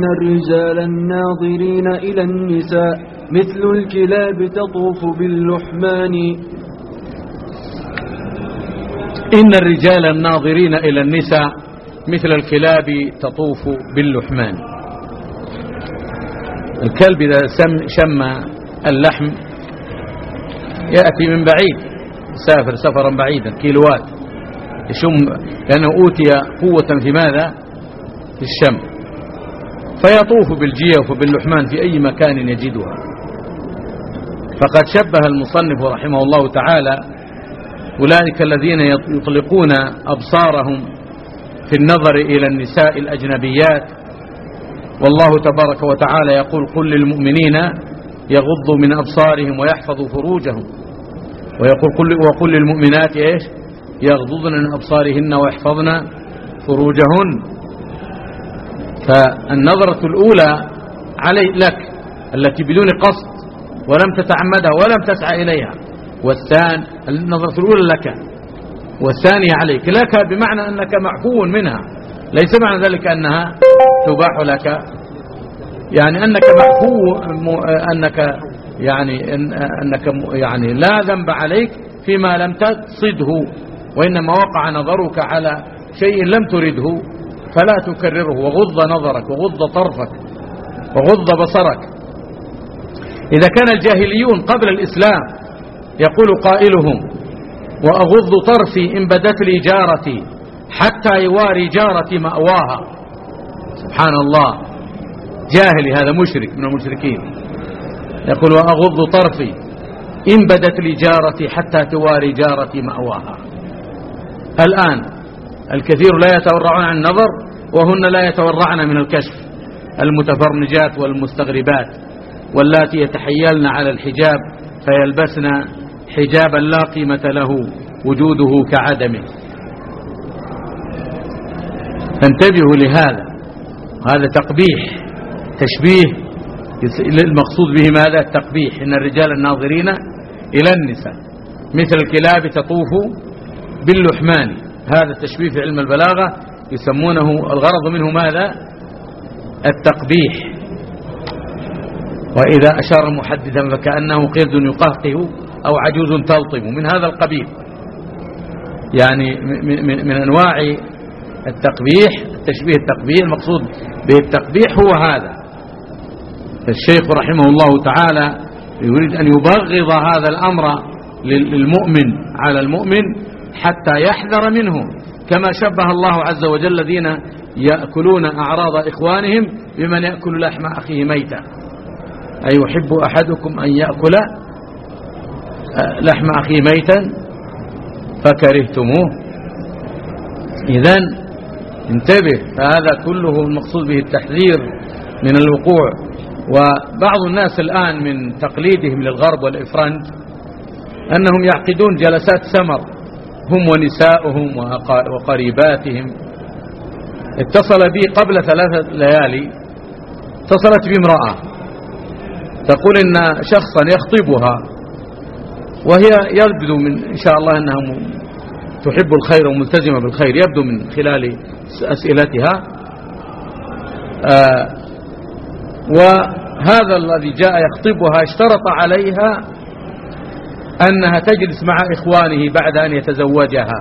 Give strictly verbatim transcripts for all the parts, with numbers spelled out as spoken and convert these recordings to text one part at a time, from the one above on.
إن الرجال الناظرين إلى النساء مثل الكلاب تطوف باللحمان. إن الرجال الناظرين إلى النساء مثل الكلاب تطوف باللحمان. الكلب إذا شم اللحم يأتي من بعيد، سافر سفرا بعيدا كيلوات، يشم لأنه أوتي قوة في ماذا؟ في الشم، فيطوف بالجيف وباللحمان في أي مكان يجدها. فقد شبه المصنف رحمه الله تعالى أولئك الذين يطلقون أبصارهم في النظر إلى النساء الأجنبيات، والله تبارك وتعالى يقول: قل للمؤمنين يغضوا من أبصارهم ويحفظوا فروجهم، ويقول قل وقل للمؤمنات إيش؟ يغضضن من أبصارهن ويحفظن فروجهن. فالنظرة الأولى علي لك التي بدون قصد ولم تتعمدها ولم تسعى إليها، والثاني النظرة الأولى لك، والثانية عليك. لك بمعنى أنك معفو منها، ليس معنى ذلك أنها تباح لك، يعني أنك معفو، أنك يعني أنك يعني لا ذنب عليك فيما لم تصده، وإنما وقع نظرك على شيء لم ترده فلا تكرره. وغض نظرك وغض طرفك وغض بصرك. إذا كان الجاهليون قبل الإسلام يقول قائلهم: وأغض طرفي إن بدت لي جارتي حتى يواري جارتي مأواها. سبحان الله، جاهلي هذا، مشرك من المشركين، يقول: وأغض طرفي إن بدت لي جارتي حتى تواري جارتي مأواها. الآن الكثير لا يتورعون عن النظر، وهن لا يتورعن من الكشف، المتفرنجات والمستغربات، واللاتي يتحيلن على الحجاب فيلبسن حجابا لا قيمة له وجوده كعدمه. فانتبهوا لهذا، هذا تقبيح، تشبيه، المقصود به ماذا؟ التقبيح. إن الرجال الناظرين إلى النساء مثل الكلاب تطوف باللحمان. هذا التشبيه في علم البلاغة يسمونه، الغرض منه ماذا؟ التقبيح. وإذا أشار محدثا فكأنه قرد يقهقه أو عجوز تلطم، من هذا القبيل، يعني من, من أنواع التقبيح، التشبيه التقبيح. المقصود بالتقبيح هو هذا. الشيخ رحمه الله تعالى يريد أن يبغض هذا الأمر للمؤمن على المؤمن حتى يحذر منه، كما شبه الله عز وجل الذين يأكلون أعراض إخوانهم بمن يأكل لحم أخيه ميتا. أي يحب أحدكم أن يأكل لحم أخيه ميتا فكرهتموه. إذن انتبه، فهذا كله المقصود به التحذير من الوقوع. وبعض الناس الآن من تقليدهم للغرب والإفرنج أنهم يعقدون جلسات سمر هم ونساؤهم وقريباتهم. اتصل بي قبل ثلاثة ليالي، اتصلت بي امرأة تقول إن شخصا يخطبها، وهي يبدو من إن شاء الله أنها تحب الخير وملتزمة بالخير، يبدو من خلال أسئلتها. آه وهذا الذي جاء يخطبها اشترط عليها أنها تجلس مع إخوانه بعد أن يتزوجها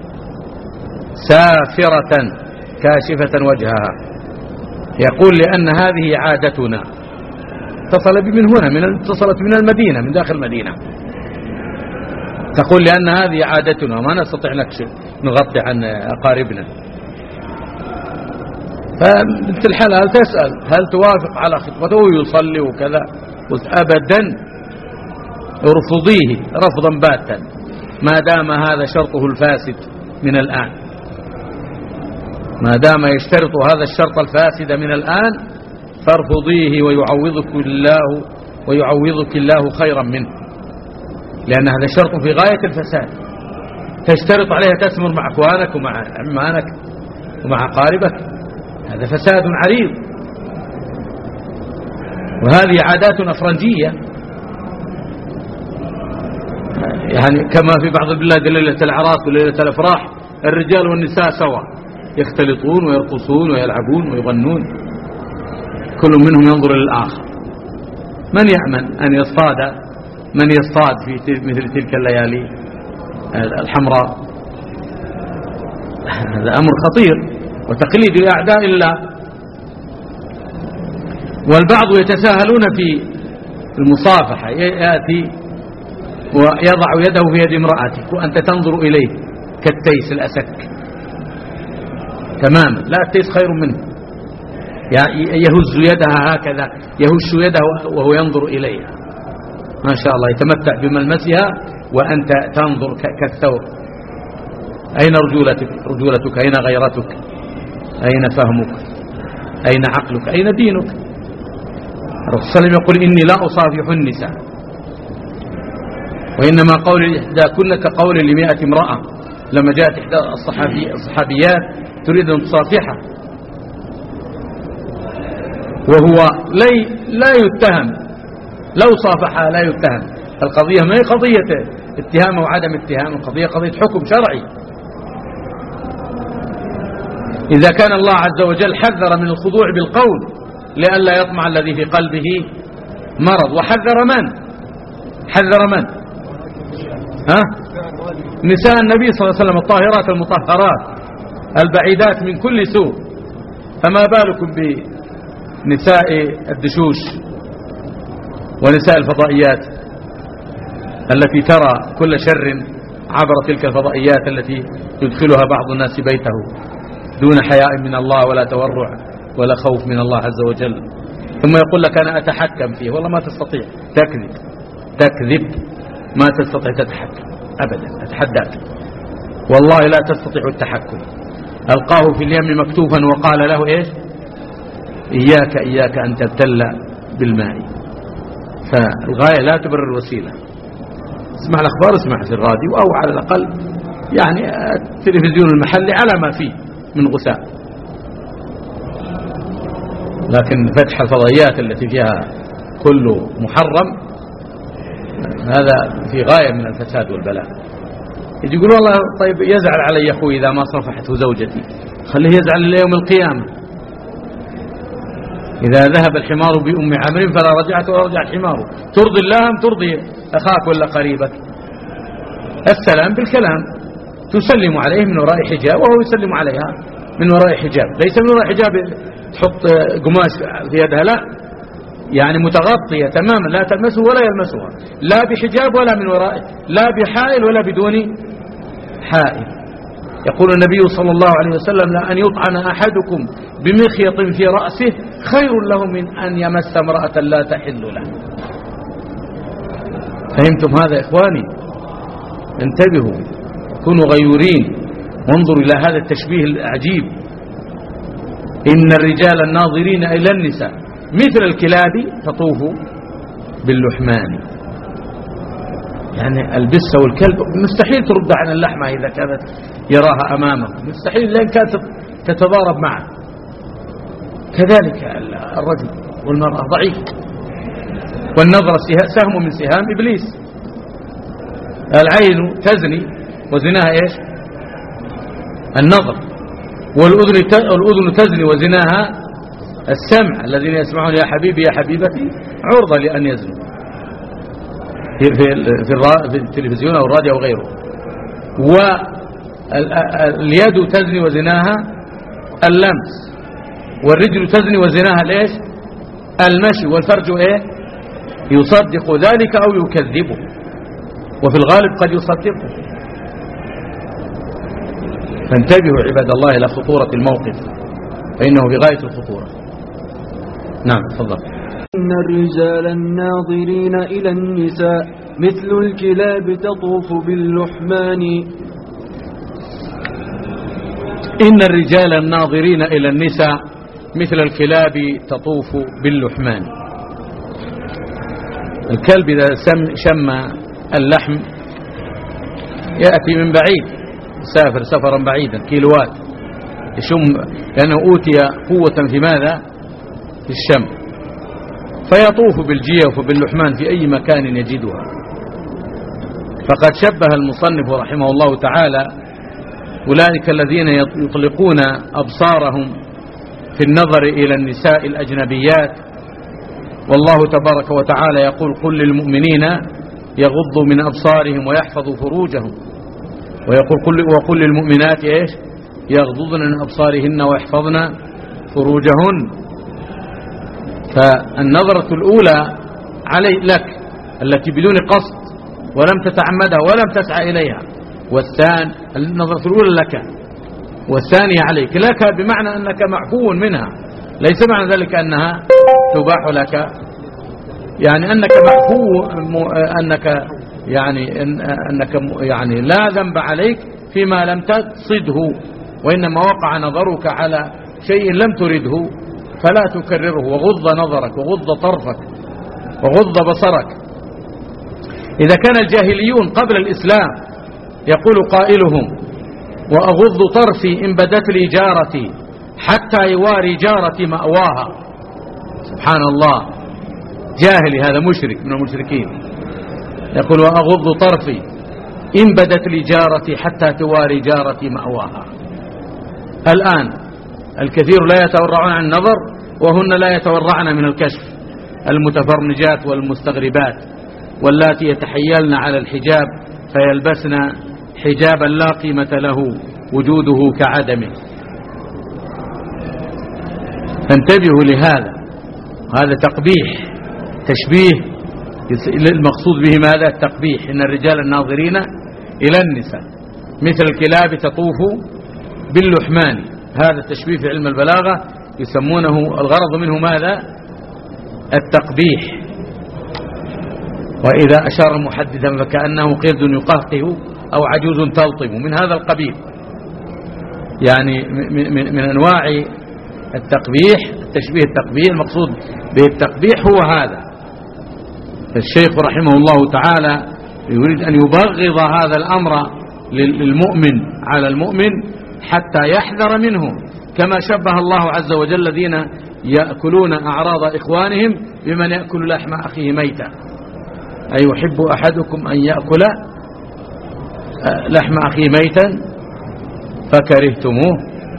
سافرة كاشفة وجهها. يقول: لأن هذه عادتنا. اتصل بي من هنا، من اتصلت من المدينة، من داخل المدينة، تقول: لأن هذه عادتنا ما نستطيع نكشف نغطي عن أقاربنا. فبنت الحلال تسأل: هل توافق على خطبته ويصلي وكذا؟ قلت: أبدا، ارفضيه رفضا باتا ما دام هذا شرطه الفاسد من الآن، ما دام يشترط هذا الشرط الفاسد من الآن فارفضيه ويعوضك الله ويعوضك الله خيرا منه، لأن هذا شرط في غاية الفساد. تشترط عليها تسمر مع أخوانك ومع عمانك ومع أقاربك، هذا فساد عريض. وهذه عادات أفرنجية، يعني كما في بعض البلاد ليلة الأعراس وليلة الأفراح الرجال والنساء سوا، يختلطون ويرقصون ويلعبون ويغنون. كل منهم ينظر للآخر. من يأمن أن يصطاد من يصطاد في مثل تلك الليالي الحمراء؟ هذا أمر خطير وتقليد لأعداء الله. والبعض يتساهلون في المصافحة، يأتي ويضع يده في يد امرأتك وأنت تنظر إليه كالتيس الأسك تماما. لا، التيس خير منه، يهز يدها هكذا، يهش يده وهو ينظر إليها، ما شاء الله يتمتع بملمسها وأنت تنظر كالثور. أين رجولتك؟ رجولتك أين غيرتك؟ أين فهمك؟ أين عقلك؟ أين دينك؟ الرسول صلى الله عليه وسلم يقول إني لا أصافح النساء، وإنما قول إحدى كن كقول لمئة امرأة. لما جاءت إحدى الصحابي الصحابيات تريد أن تصافحه وهو لا يتهم، لو صافحها لا يتهم. القضية ما هي قضية اتهام وعدم اتهام، القضية قضية حكم شرعي. إذا كان الله عز وجل حذر من الخضوع بالقول لئلا يطمع الذي في قلبه مرض، وحذر من؟ حذر من؟ ها؟ نساء النبي صلى الله عليه وسلم الطاهرات المطهرات البعيدات من كل سوء، فما بالكم بنساء الدشوش ونساء الفضائيات التي ترى كل شر عبر تلك الفضائيات التي يدخلها بعض الناس بيته دون حياء من الله ولا تورع ولا خوف من الله عز وجل، ثم يقول لك أنا أتحكم فيه. والله ما تستطيع، تكذب تكذب، ما تستطيع تتحكم أبدا، أتحداك والله لا تستطيع التحكم. ألقاه في اليم مكتوفا وقال له إيش؟ إياك إياك أن تبتل بالماء. فالغاية لا تبرر الوسيلة. اسمع الأخبار، اسمع في الراديو، أو على الأقل يعني التلفزيون المحلي على ما فيه من غثاء، لكن فتح الفضائيات التي فيها كله محرم هذا في غاية من الفساد والبلاء. يجي يقول والله طيب يزعل علي أخوي إذا ما صفحته زوجتي، خليه يزعل ليوم القيامة. إذا ذهب الحمار بأم عمر فلا رجعت ولا رجع الحمار. ترضي الله أم ترضي أخاك ولا قريبك؟ السلام بالكلام، تسلم عليه من وراء حجاب وهو يسلم عليها من وراء حجاب، ليس من وراء حجاب تحط قماش في يدها، لا، يعني متغطية تماما لا تلمسه ولا يلمسها، لا بحجاب ولا من وراء، لا بحائل ولا بدون حائل. يقول النبي صلى الله عليه وسلم لا أن يطعن أحدكم بمخيط في رأسه خير له من أن يمس امرأة لا تحل له. فهمتم هذا إخواني؟ انتبهوا، كونوا غيورين، وانظروا إلى هذا التشبيه العجيب. إن الرجال الناظرين إلى النساء مثل الكلاب تطوف باللحمان. يعني البسة والكلب مستحيل ترد عن اللحمة إذا كانت يراها أمامه، مستحيل لأن كانت تتضارب معه. كذلك الرجل والمرأة ضعيف، والنظرة سهم من سهام إبليس. العين تزني وزناها إيش؟ النظر. والأذن الأذن تزني وزناها السمع. الذين يسمعون يا حبيبي يا حبيبتي عرضة لأن يزنوا في في التلفزيون أو الراديو أو غيره. واليد تزني وزناها اللمس، والرجل تزني وزناها ليش؟ المشي. والفرج ايه؟ يصدق ذلك أو يكذبه، وفي الغالب قد يصدقه. فانتبهوا عباد الله إلى خطورة الموقف، فإنه بغاية الخطورة. نعم تفضل. إن الرجال الناظرين إلى النساء مثل الكلاب تطوف باللحمان. إن الرجال الناظرين إلى النساء مثل الكلاب تطوف باللحمان. الكلب إذا شم اللحم يأتي من بعيد، سافر سفرا بعيدا كيلوات، يشم لأنه أوتي قوة في ماذا؟ في الشم، فيطوف بالجيف وباللحمان في أي مكان يجدها. فقد شبه المصنف رحمه الله تعالى أولئك الذين يطلقون أبصارهم في النظر إلى النساء الأجنبيات. والله تبارك وتعالى يقول قل للمؤمنين يغضوا من أبصارهم ويحفظوا فروجهم، ويقول قل وقل للمؤمنات إيش يغضضن من أبصارهن ويحفظن فروجهن. فالنظرة الأولى علي لك التي بدون قصد ولم تتعمدها ولم تسعى إليها، والثاني النظرة الأولى لك والثانية عليك. لك بمعنى أنك معفو منها، ليس معنى ذلك أنها تباح لك، يعني أنك معفو أنك يعني أنك يعني لا ذنب عليك فيما لم تقصده، وإنما وقع نظرك على شيء لم ترده فلا تكرره، وغض نظرك وغض طرفك وغض بصرك. إذا كان الجاهليون قبل الإسلام يقول قائلهم وأغض طرفي إن بدت لي جارتي حتى يواري جارتي مأواها. سبحان الله، جاهلي هذا مشرك من المشركين يقول وأغض طرفي إن بدت لي جارتي حتى تواري جارتي مأواها. الآن الكثير لا يتورعون عن النظر، وهن لا يتورعن من الكشف، المتفرنجات والمستغربات واللاتي يتحيلن على الحجاب فيلبسن حجابا لا قيمة له وجوده كعدمه. فانتبهوا لهذا، هذا تقبيح تشبيه المقصود به ماذا؟ التقبيح. إن الرجال الناظرين إلى النساء مثل الكلاب تطوف باللحمان، هذا التشبيه في علم البلاغة يسمونه الغرض منه ماذا؟ التقبيح. وإذا أشار محددا فكأنه قرد يقهقه أو عجوز تلطم، من هذا القبيل، يعني من أنواع التقبيح التشبيه التقبيح. المقصود بالتقبيح هو هذا. الشيخ رحمه الله تعالى يريد أن يبغض هذا الأمر للمؤمن على المؤمن حتى يحذر منه، كما شبه الله عز وجل الذين يأكلون أعراض إخوانهم بمن يأكل لحم أخيه ميتا. أي يحب أحدكم أن يأكل لحم أخيه ميتا فكرهتموه.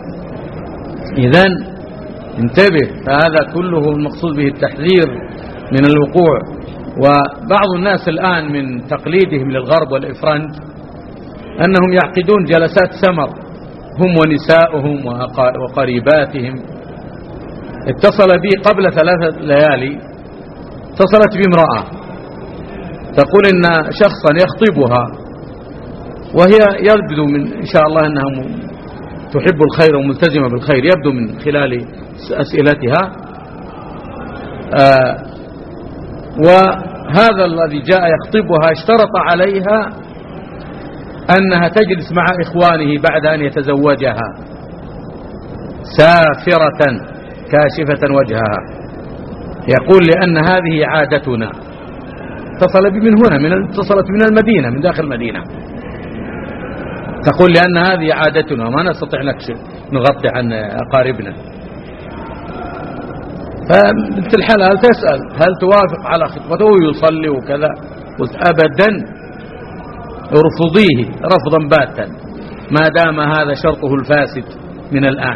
إذن انتبه، فهذا كله المقصود به التحذير من الوقوع. وبعض الناس الآن من تقليدهم للغرب والإفرنج أنهم يعقدون جلسات سمر هم ونساؤهم وقريباتهم. اتصل بي قبل ثلاثة ليالي، اتصلت بي امرأة تقول إن شخصا يخطبها وهي يبدو من إن شاء الله أنها تحب الخير وملتزمة بالخير، يبدو من خلال أسئلتها. آه وهذا الذي جاء يخطبها اشترط عليها أنها تجلس مع إخوانه بعد أن يتزوجها سافرة كاشفة وجهها. يقول لأن هذه عادتنا. اتصل بي من هنا، من اتصلت من المدينة، من داخل المدينة، تقول لأن هذه عادتنا وما نستطيع نكشف نغطي عن أقاربنا. فمثل الحالة تسأل هل توافق على خطبته ويصلي وكذا؟ قلت أبدا، ارفضيه رفضا باتا ما دام هذا شرطه الفاسد من الآن،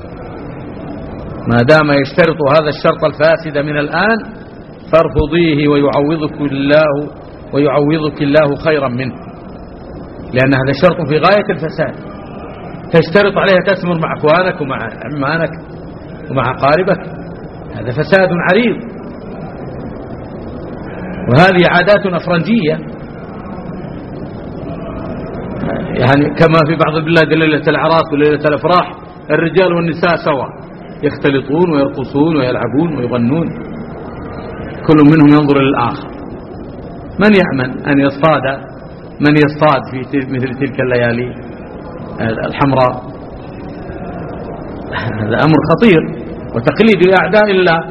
ما دام يشترط هذا الشرط الفاسد من الآن فارفضيه ويعوضك الله ويعوضك الله خيرا منه، لأن هذا شرط في غاية الفساد. تشترط عليها تسمر مع أخوانك ومع عمانك ومع قاربك، هذا فساد عريض. وهذه عادات أفرنجية، يعني كما في بعض البلاد ليلة العراس وليلة الأفراح الرجال والنساء سوا يختلطون ويرقصون ويلعبون ويغنون، كل منهم ينظر للآخر. من يأمن أن يصطاد من يصطاد في مثل تلك الليالي الحمراء؟ هذا أمر خطير وتقليد لأعداء الله.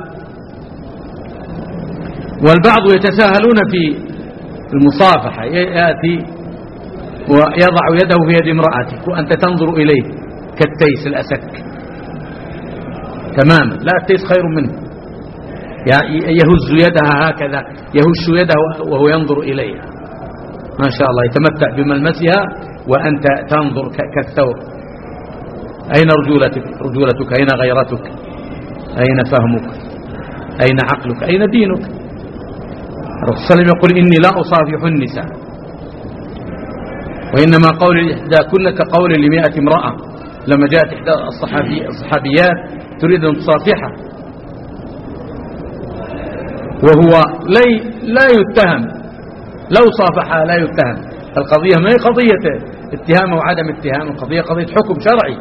والبعض يتساهلون في المصافحة، يأتي ويضع يده في يد امرأتك وأنت تنظر إليه كالتيس الأسك تماما، لا التيس خير منه، يهز يدها هكذا، يهش يده وهو ينظر إليها، ما شاء الله يتمتع بملمسها وأنت تنظر كالثور. أين رجولتك؟ رجولتك أين غيرتك؟ أين فهمك؟ أين عقلك؟ أين دينك؟ الرسول صلى الله عليه وسلم يقول إني لا أصافح النساء، وإنما قول إحدى كن كقول لمئة امرأة. لما جاءت إحدى الصحابي الصحابيات تريد أن تصافحها وهو لا يتهم، لو صافحها لا يتهم. القضية ما هي قضية اتهام وعدم اتهام، القضية قضية حكم شرعي.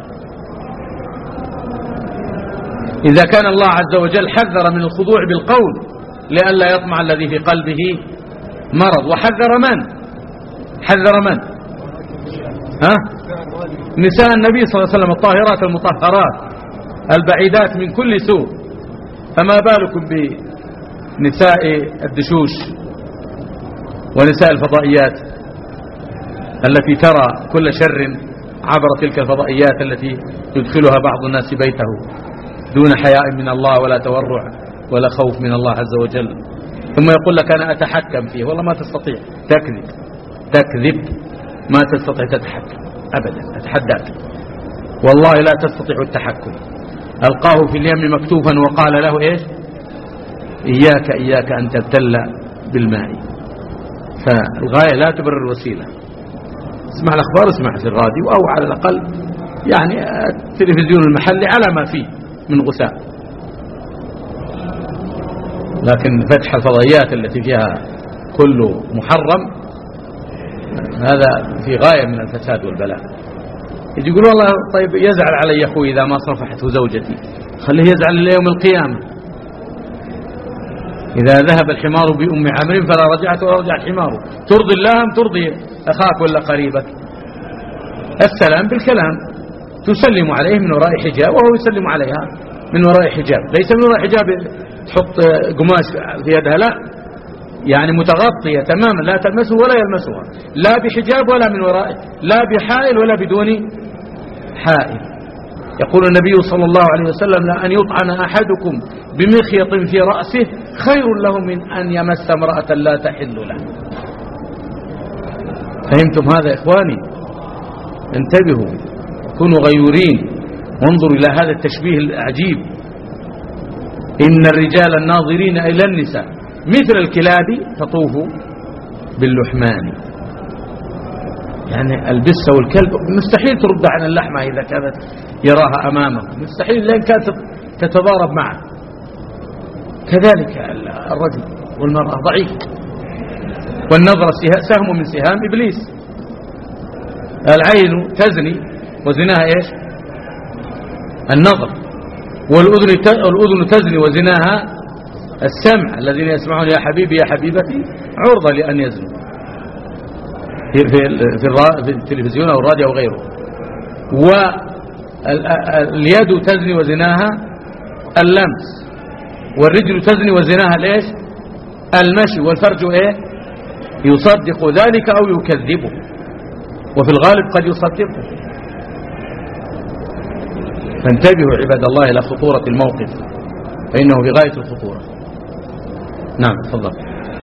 إذا كان الله عز وجل حذر من الخضوع بالقول لئلا يطمع الذي في قلبه مرض، وحذر من؟ حذر من؟ ها؟ نساء النبي صلى الله عليه وسلم الطاهرات المطهرات البعيدات من كل سوء، فما بالكم بنساء الدشوش ونساء الفضائيات التي ترى كل شر عبر تلك الفضائيات التي يدخلها بعض الناس بيته دون حياء من الله ولا تورع ولا خوف من الله عز وجل، ثم يقول لك أنا أتحكم فيه. والله ما تستطيع، تكذب تكذب، ما تستطيع تتحكم أبدا، أتحداك والله لا تستطيع التحكم. ألقاه في اليم مكتوفا وقال له إيش؟ إياك إياك أن تبتل بالماء. فالغاية لا تبرر الوسيلة. اسمع الأخبار، اسمع في الراديو، أو على الأقل يعني التلفزيون المحلي على ما فيه من غثاء، لكن فتح الفضائيات التي فيها كله محرم هذا في غاية من الفساد والبلاء. يجي يقول والله طيب يزعل علي أخوي إذا ما صفحته زوجتي، خليه يزعل إلى يوم القيامة. إذا ذهب الحمار بأم عمرو فلا رجعت ولا رجع الحمار. ترضي الله أم ترضي أخاك ولا قريبك؟ السلام بالكلام، تسلم عليه من وراء حجاب وهو يسلم عليها من وراء حجاب، ليس من وراء حجاب تحط قماش في يدها، لا، يعني متغطية تماما لا تلمسه ولا يلمسها، لا بحجاب ولا من وراء، لا بحائل ولا بدون حائل. يقول النبي صلى الله عليه وسلم لا أن يطعن أحدكم بمخيط في رأسه خير له من أن يمس امرأة لا تحل له. فهمتم هذا إخواني؟ انتبهوا، كونوا غيورين، وانظروا إلى هذا التشبيه العجيب. إن الرجال الناظرين إلى النساء مثل الكلاب تطوف باللحمان. يعني البسة والكلب مستحيل ترد عن اللحمة إذا كانت يراها أمامه، مستحيل لأن كانت تتضارب معه. كذلك الرجل والمرأة ضعيف، والنظرة سهم من سهام إبليس. العين تزني وزناها إيش؟ النظر. والأذن تزني وزناها السمع. الذين يسمعون يا حبيبي يا حبيبتي عرضة لأن يزنوا في, في, في التلفزيون أو الراديو أو غيره. واليد تزني وزناها اللمس، والرجل تزني وزناها ليش؟ المشي. والفرج إيه؟ يصدق ذلك أو يكذبه، وفي الغالب قد يصدقه. فانتبهوا عباد الله إلى خطورة الموقف، فإنه في غاية الخطورة. نعم تفضل.